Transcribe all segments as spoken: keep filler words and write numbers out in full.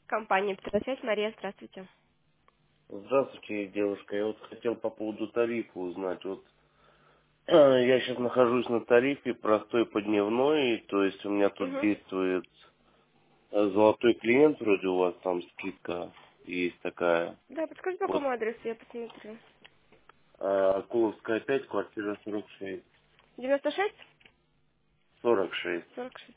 Компания пятьдесят Мария, здравствуйте. Здравствуйте, девушка. Я вот хотел по поводу тарифа узнать. Вот э, я сейчас нахожусь на тарифе простой по дневной, то есть у меня тут Угу. действует э, золотой клиент, вроде у вас там скидка есть такая. Да, подскажите, по Вот какому адресу я посмотрю. э, Акуловская пять, квартира сорок шесть. девяносто шесть? сорок шесть. сорок шесть.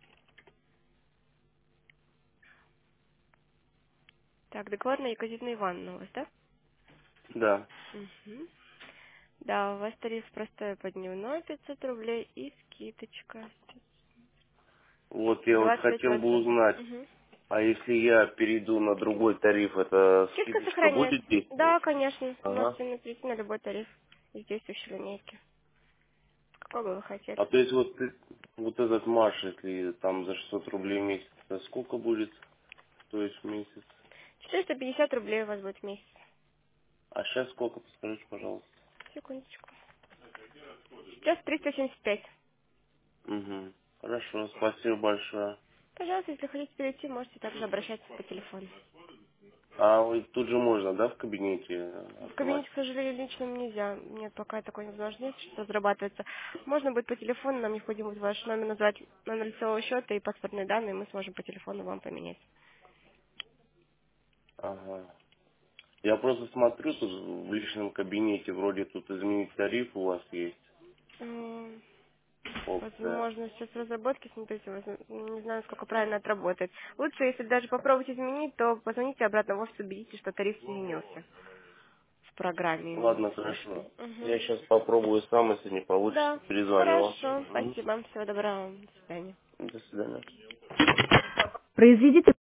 Так, договор на Екатерина Ивановна у вас, да? Да. Угу. Да, у вас тариф простой по дневной пятьсот рублей и скидочка. Вот я вот двадцать пять хотел бы процентов. узнать, Угу. а если я перейду на другой тариф, эта Скидка скидочка сохраняется. будет действовать? Да, конечно. Ага. Можете перейти на любой тариф из действующей линейки. Какой бы вы хотели? А то есть вот, ты- вот этот марш, если там за шестьсот рублей в месяц, это сколько будет стоить в месяц? четыреста пятьдесят рублей у вас будет в месяц. А сейчас сколько, подскажите, пожалуйста? Секундочку. Сейчас триста семьдесят пять. Угу. Хорошо, спасибо большое. Пожалуйста, если хотите перейти, можете также обращаться по телефону. А вот тут же можно, да, в кабинете э, В кабинете, к оплачивать? сожалению, личным нельзя. Нет, пока такой возможности, что разрабатывается. Можно будет по телефону, нам необходимо будет ваш номер назвать, номер лицевого счета и паспортные данные, мы сможем по телефону вам поменять. Ага. Я просто смотрю, тут в личном кабинете вроде тут изменить тариф у вас есть М, опция. Возможно, сейчас разработки, смотрите, воз- не знаю, сколько правильно отработает. Лучше, если даже попробовать изменить, то позвоните обратно в офис, убедитесь, что тариф изменился в программе именно Ладно, службы. хорошо. Угу. Я сейчас попробую сам, если не получится, Да, перезвоню вам. хорошо, Мгм. спасибо, всего доброго, до свидания. До свидания. Произведите